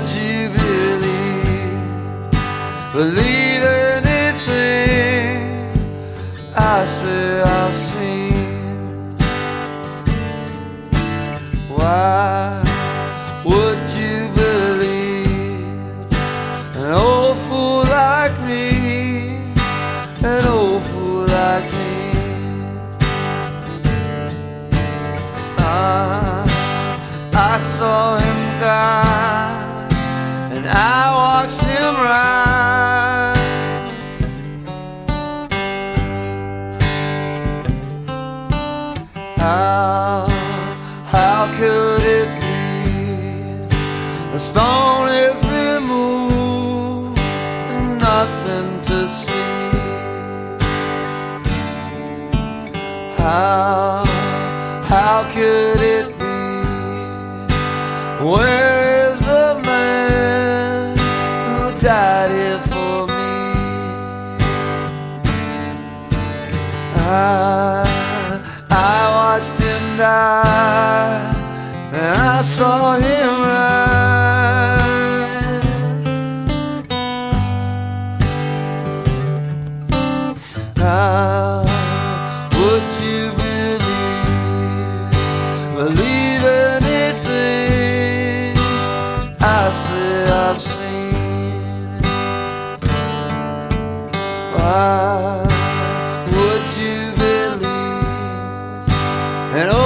would you believe anything I say I've seen? Why would you believe an old fool like me, an old fool like me? I saw him die and I watched him rise. How could it be? The stone is removed and nothing to see. How could it be? Where is the man who died here for me? I watched him die and I saw him rise. How would you believe anything I say I've seen? Why would you believe an